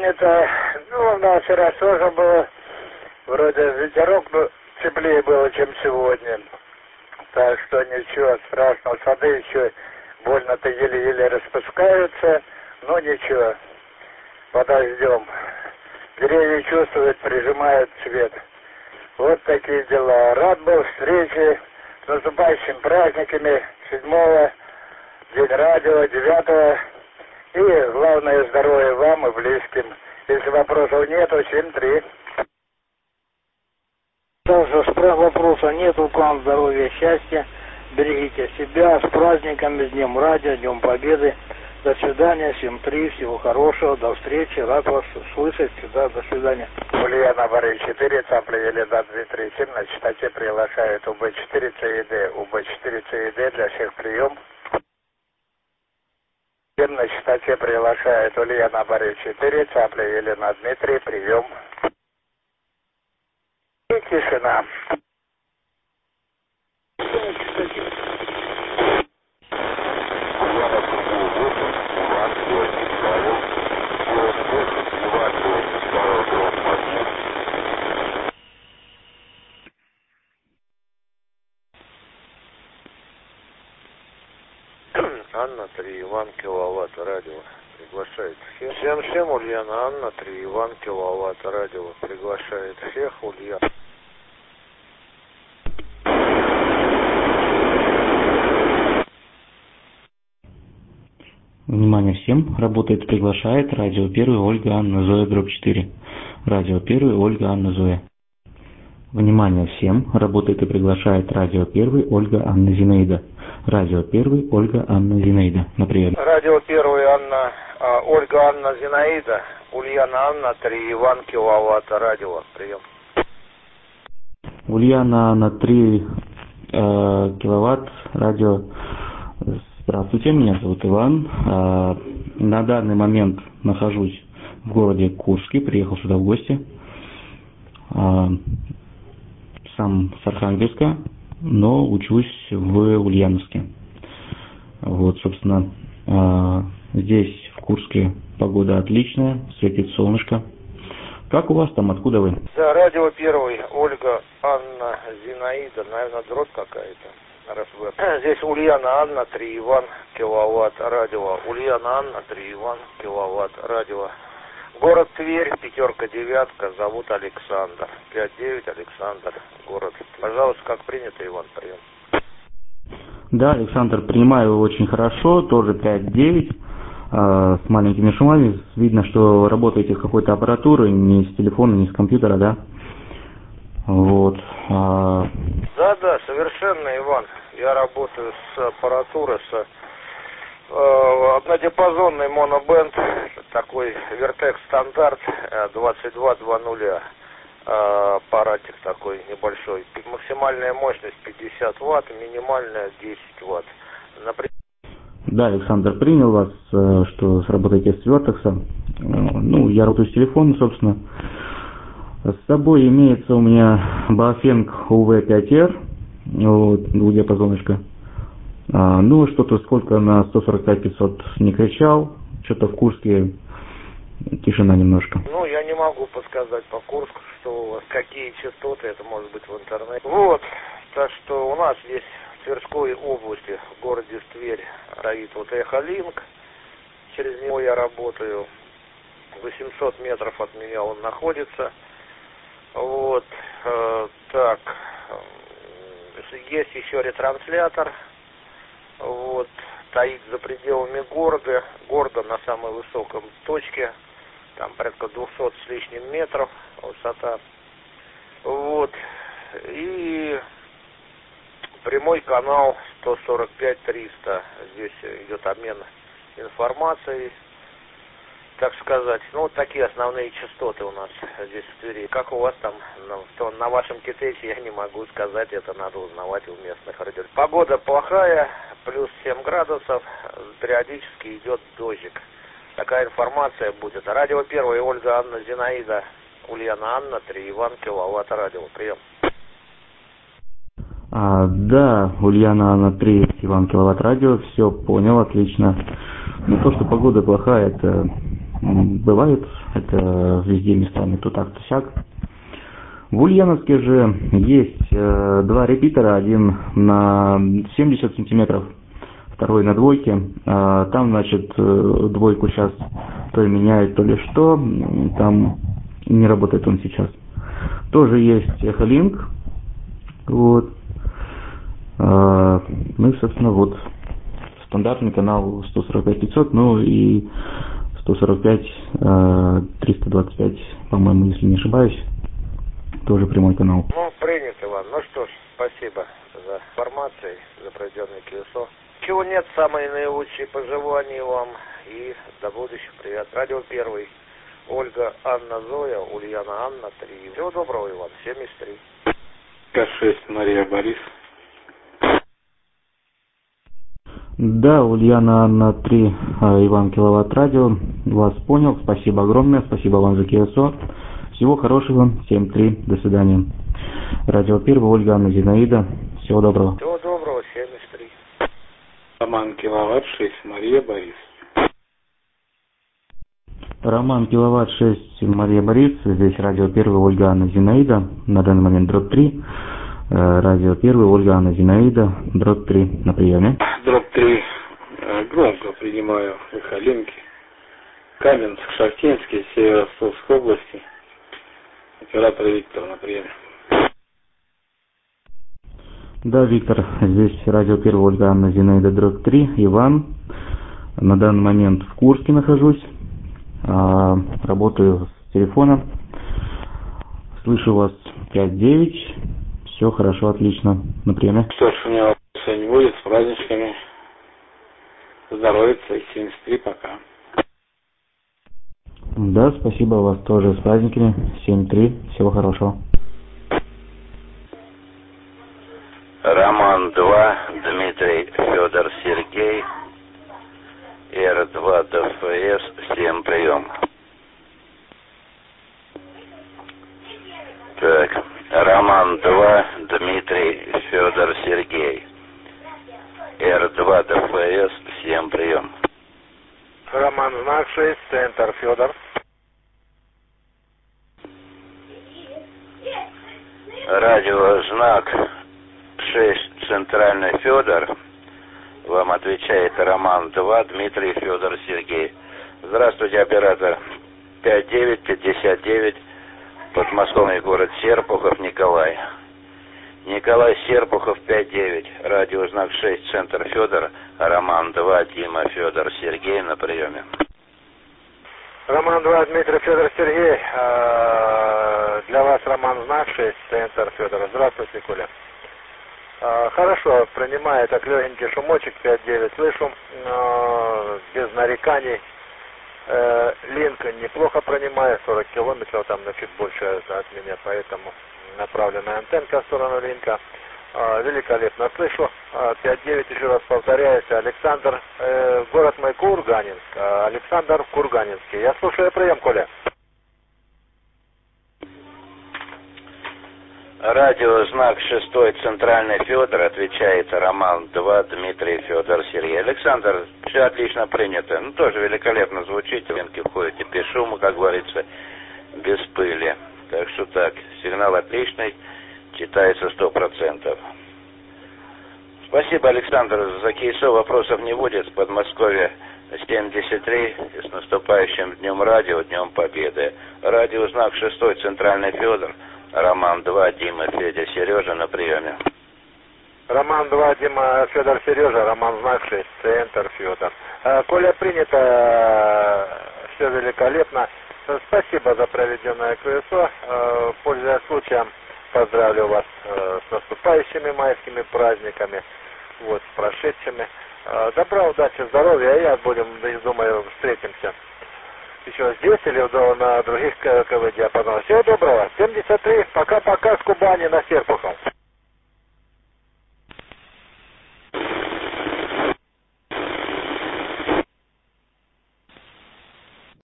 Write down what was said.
Сегодня-то, у нас вчера тоже было, вроде ветерок, но теплее было, чем сегодня. Так что ничего страшного, сады еще больно-то еле-еле распускаются, но ничего, подождем. Деревья чувствуют, прижимают цвет. Вот такие дела. Рад был встрече с наступающими праздниками 7-го, День радио, 9-го. И главное здоровья вам и близким. Если вопросов нету, 7-3. Даже вопроса нету, к вам здоровья, счастья, берегите себя, с праздниками, с Днем Радио, Днем Победы. До свидания, 7-3, всего хорошего, до встречи, рад вас слышать, всегда, до свидания. Ульяна Бары 4, Цапля Елена Дмитрий 7, на частоте приглашает УБ4 ЦИД, УБ4 ЦИД для всех прием. На частоте приглашает Ульяна Бары 4, Цапля Елена Дмитрий, прием. И тишина. Анна 3, Иван Киловатт, радио приглашает всех. Всем, Ульяна, Анна 3, Иван Киловатт, радио приглашает всех, Ульяна. Внимание всем, работает, приглашает радио 1 Ольга Анна Зоя дробь 4. Радио 1 Ольга Анна Зоя. Внимание всем, работает и приглашает радио 1 Ольга Анна Зинаида. Радио 1 Ольга Анна Зинаида. На прием. Радио 1 Анна, Ольга Анна Зинаида, Ульяна Анна 3, Иван Киловатт, радио, прием. Ульяна Анна 3 киловатт, радио. Здравствуйте, меня зовут Иван. На данный момент нахожусь в городе Курске, приехал сюда в гости. Сам с Архангельска, но учусь в Ульяновске. Вот, собственно, здесь, в Курске, погода отличная, светит солнышко. Как у вас там, откуда вы? Да, радио 1, Ольга Анна Зинаида, наверное, дробь какая-то. Здесь Ульяна Анна 3, Иван Киловатт, радио. Ульяна Анна 3, Иван Киловатт, радио. Город Тверь, 5-9, зовут Александр. 5-9, Александр, город. Пожалуйста, как принято, Иван, прием. Да, Александр, принимаю очень хорошо, тоже 5-9, с маленькими шумами. Видно, что работаете с какой-то аппаратурой, не с телефона, не с компьютера, да? Вот. Да, совершенно, Иван. Я работаю с аппаратурой, с однодиапазонный монобенд, такой Vertex стандарт 2220, аппаратик такой небольшой. Максимальная мощность 50 Вт, минимальная 10 Вт. Да, Александр, принял вас, что работаете с Vertex. Ну, я работаю с телефона, собственно. С собой имеется у меня Baofeng UV5R, вот, двухдиапазоночка. Ну, что-то сколько на 145-500 не кричал, что-то в Курске тишина немножко. Ну, я не могу подсказать по Курску, что у вас, какие частоты, это может быть в интернете. Вот, так что у нас здесь в Тверской области, в городе Тверь, стоит вот Эхолинк, через него я работаю, 800 метров от меня он находится. Вот, так, есть еще ретранслятор. Вот, стоит за пределами города на самой высоком точке, там порядка 200 с лишним метров высота. Вот, и прямой канал 145-300, здесь идет обмен информацией, так сказать. Ну, вот такие основные частоты у нас здесь в Твери. Как у вас там, на вашем китайце, я не могу сказать, это надо узнавать у местных радио. Погода плохая, плюс 7 градусов, периодически идет дождик. Такая информация будет. Радио 1, Ольга Анна Зинаида, Ульяна Анна 3, Иван Киловатт, радио. Прием. Да, Ульяна Анна 3, Иван Киловатт, радио. Все понял, отлично. Ну, то, что погода плохая, это бывает, это везде местами то так, то сяк. В Ульяновске же есть два репитера, один на 70 сантиметров, второй на двойке. Там, значит, двойку сейчас то ли меняют, то ли что, там не работает он сейчас. Тоже есть эхолинк, вот. Ну и, собственно, вот стандартный канал 145-500, ну и 145-325, по-моему, если не ошибаюсь, тоже прямой канал. Ну, принято, Иван. Ну что ж, спасибо за информацию, за проведенное КСО. Чего нет, самые наилучшие пожелания вам и до будущего. Привет. Радио 1. Ольга, Анна, Зоя, Ульяна, Анна, 3. Всего доброго, Иван. 73. К6, Мария, Борис. Да, Ульяна, Анна, 3, Иван, Киловатт Радио. Вас понял. Спасибо огромное. Спасибо вам за КСО. Всего хорошего. 7-3. До свидания. Радио 1, Ольга, Анна, Зинаида. Всего доброго. Всего доброго. 73. Роман, Киловатт 6, Мария, Борис. Роман, Киловатт 6, Мария, Борис. Здесь радио 1, Ольга, Анна, Зинаида. На данный момент дробь 3. Радио 1, Ольга, Анна, Зинаида. Дробь 3 на приеме. Дробь 3. Громко принимаю эхолинки. Каменск, Шахтинский, Северо-Ростовской области. Оператор Виктор на приеме. Да, Виктор, здесь радио 1, Ольга, Анна, Зинаида, дробь 3, Иван. На данный момент в Курске нахожусь, работаю с телефона. Слышу вас 5-9, все хорошо, отлично, на приеме. Что ж, у меня вопроса не будет, с праздничками. Здоровья, и 73, пока. Да, спасибо, вас тоже с праздниками, 7-3, всего хорошего. Роман 2, Дмитрий, Федор, Сергей, Р2, ДФС, 7, прием. Так, Роман 2, Дмитрий, Федор, Сергей, Р2, ДФС, 7, прием. Роман, знак 6, центр, Федор. Радио знак 6, центральный, Федор. Вам отвечает Роман 2, Дмитрий, Федор, Сергей. Здравствуйте, оператор. 5959, подмосковный город Серпухов, Николай. Николай Серпухов, 59, радио знак 6, центр, Федор. Роман 2, Дима, Федор, Сергей на приеме. Роман 2, Дмитрий, Федор, Сергей. Для вас Роман знак 6, центр, Федор. Здравствуйте, Коля. Хорошо, принимаю, так легенький шумочек, 5-9 слышу, без нареканий. Линк неплохо принимаю, 40 километров, там на чуть больше от меня, поэтому направленная антенка в сторону линка. Великолепно слышу. 5-9, еще раз повторяюсь. Александр, город мой Курганинск. Александр в Курганинске. Я слушаю прием, Коля. Радио знак 6, центральный, Федор, отвечает Роман 2, Дмитрий, Федор, Сергей. Александр, все отлично принято. Ну, тоже великолепно звучит, линки входите без шума, как говорится, без пыли. Так что так, сигнал отличный, читается 100%. Спасибо, Александр, за КСО вопросов не будет. С Подмосковья 73, с наступающим Днем Радио, Днем Победы. Радио знак 6, центральный, Федор. Роман 2, Дима, Федя, Сережа на приеме. Роман 2, Дима, Федор, Сережа, Роман знак 6, центр, Федор. Коля, принято, все великолепно. Спасибо за проведенное КСО. Пользуясь случаем, поздравлю вас с наступающими майскими праздниками, вот, с прошедшими. Добра, удачи, здоровья, и я думаю, встретимся еще здесь или на других КВ диапазонах. Всего доброго. 73. Пока-пока с Кубани на Серпухов.